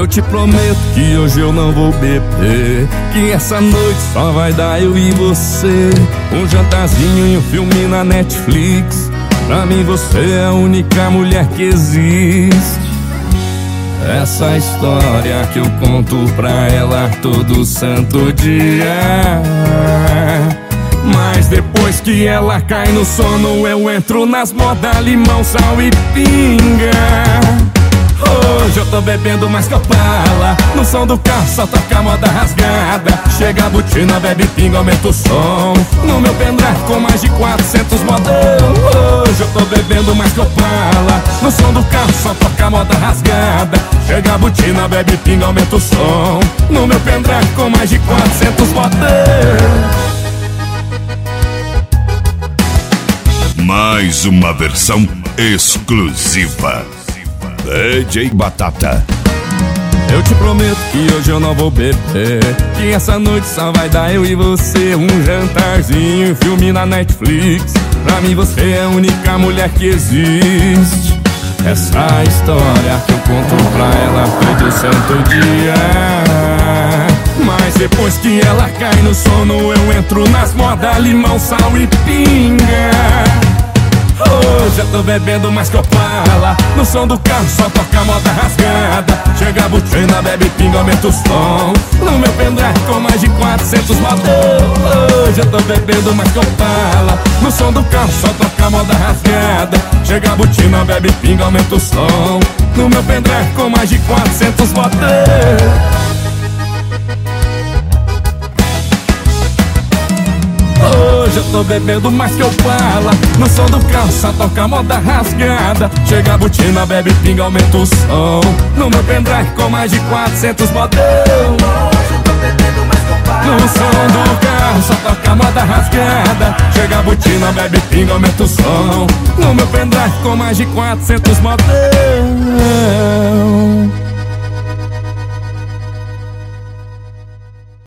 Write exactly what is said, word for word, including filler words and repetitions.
Eu te prometo que hoje eu não vou beber, que essa noite só vai dar eu e você. Um jantarzinho e um filme na Netflix. Pra mim você é a única mulher que existe. Essa história que eu conto pra ela todo santo dia. Mas depois que ela cai no sono, eu entro nas modas limão, sal e pinga. Hoje eu tô bebendo mais que Opala. No som do carro só toca moda rasgada. Chega a botina, bebe pinga, aumenta o som. No meu pendrive com mais de quatrocentos modão. Hoje eu tô bebendo mais que Opala. No som do carro só toca moda rasgada. Chega a botina, bebe pinga, aumenta o som. No meu pendrive com mais de quatrocentos modão. Mais uma versão exclusiva D J Batata. Eu te prometo que hoje eu não vou beber, que essa noite só vai dar eu e você. Um jantarzinho, um filme na Netflix. Pra mim você é a única mulher que existe. Essa história que eu conto pra ela todo santo dia. Mas depois que ela cai no sono, eu entro nas modas limão, sal e pinga. Hoje eu tô bebendo mais que Opala. No som do carro só toca moda rasgada. Chega a botina, bebe pinga, aumenta o som. No meu pendrive com mais de quatrocentos modão. Hoje eu tô bebendo mais que Opala. No som do carro só toca moda rasgada. Chega a botina, bebe pinga, aumenta o som. No meu pendrive com mais de quatrocentos modão. Hoje eu tô bebendo mais que Opala. No som do carro só toca moda rasgada. Chega a botina, bebe pinga, aumenta o som. No meu pendrive com mais de quatrocentos modão. Hoje eu tô bebendo mais que Opala. No som do carro só toca moda rasgada. Chega a botina, bebe pinga, aumenta o som. No meu pendrive com mais de quatrocentos modão.